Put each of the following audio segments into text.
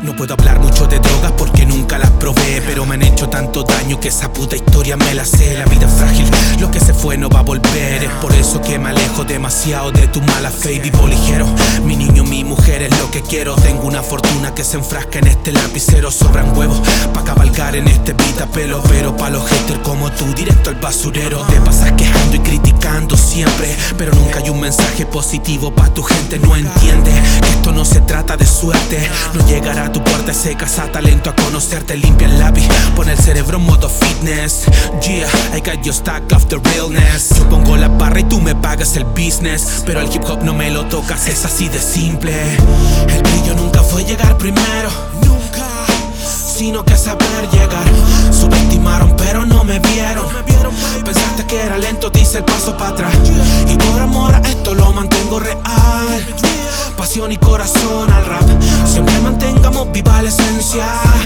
No puedo hablar mucho de drogas porque nunca las probé, pero me han hecho tanto daño que esa puta historia me la sé. La vida es frágil, lo que se fue no va a volver. Es por eso que me alejo demasiado de tu mala fe y vivo ligero. Mi niño, mi mujer es lo que quiero. Tengo una fortuna que se enfrasca en este lapicero. Sobran huevos pa' cabalgar en este pelo, pero pa' los haters como tú, directo al basurero. Te pasas quejando y criticando siempre, pero nunca hay un mensaje positivo pa' tu gente. No entiende que esto no se trata de suerte. No llegará a tu puerta ese cazatalento a conocerte. Limpia el lápiz, pon el cerebro en modo fitness. Yeah, I got your stack of the realness. Yo pongo la barra y tú me pagas el business, pero al hip hop no me lo tocas, es así de simple. El brillo nunca fue llegar primero, nunca, sino que saber llegar. Subestimaron pero no me vieron. Pensaste que era lento, te hice el paso para atrás. Y por amor a esto lo mantengo real. Pasión y corazón al rap. Siempre mantengamos viva la esencia.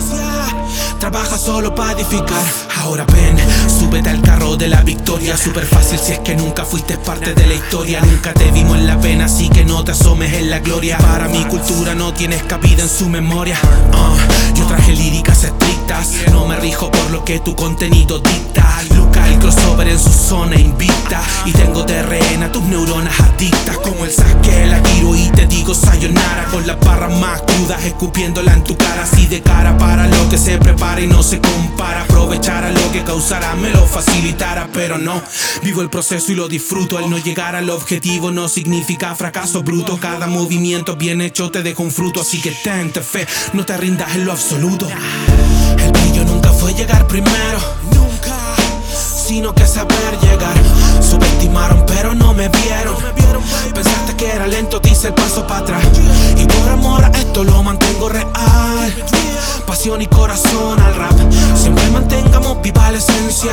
Trabaja solo para edificar. Ahora ven, súbete al carro de la victoria. Súper fácil si es que nunca fuiste parte de la historia. Nunca te vimos en la pena, así que no te asomes en la gloria. Para mi cultura no tienes cabida en su memoria. Yo traje líricas estrictas, no me rijo por lo que tu contenido dicta. Local crossover en su zona invicta, y tengo de rehén a tus neuronas adictas. Como el saque, la tiro y te digo sayonara, con las barras más crudas escupiéndola en tu cara. Así de cara para lo que se prepara y no se compara. Aprovechara lo que causara, me lo facilitara, pero no. Vivo el proceso y lo disfruto. El no llegar al objetivo no significa fracaso bruto. Cada movimiento bien hecho te deja un fruto, así que tente fe, no te rindas en lo absoluto. El brillo nunca fue llegar primero, nunca, sino que saber llegar. Subestimaron pero no me vieron. Pensaste que era lento, te hice el paso para atrás. Y por amor a esto lo mantengo real. Pasión y corazón al rap. Siempre mantengamos viva la esencia.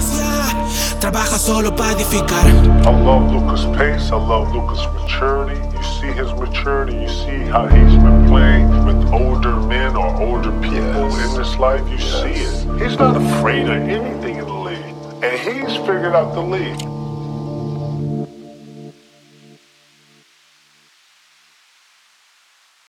Trabaja solo para edificar. I love Luka's pace, I love Luka's maturity. You see his maturity, you see how he's been playing with older men or older people in this life. You see it. He's not afraid of anything in the league. And he's figured out the league.